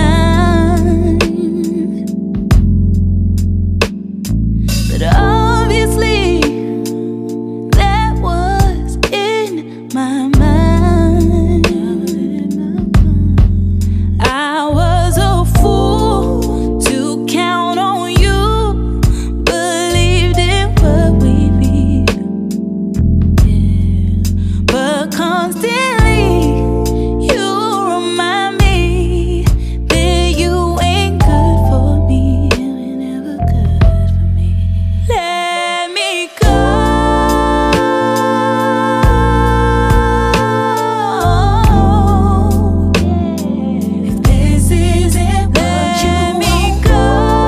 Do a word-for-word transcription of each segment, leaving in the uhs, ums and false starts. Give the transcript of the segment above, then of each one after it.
time. But obviously that was in my mind. I was a fool to count on you, believed in what we feel, yeah. But constantly you remind me that you ain't good for me, you ain't never good for me. Let me go. If this isn't what you want, let me go.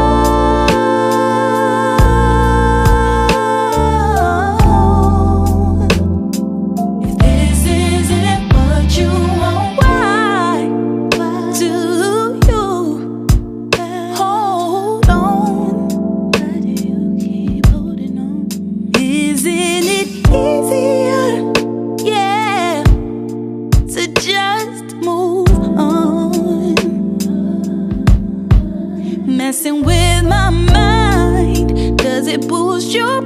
If this isn't what you want, why do you hold on? Why do you keep holding on? Isn't it easier, yeah, to just move on? Messing with my mind, does it boost your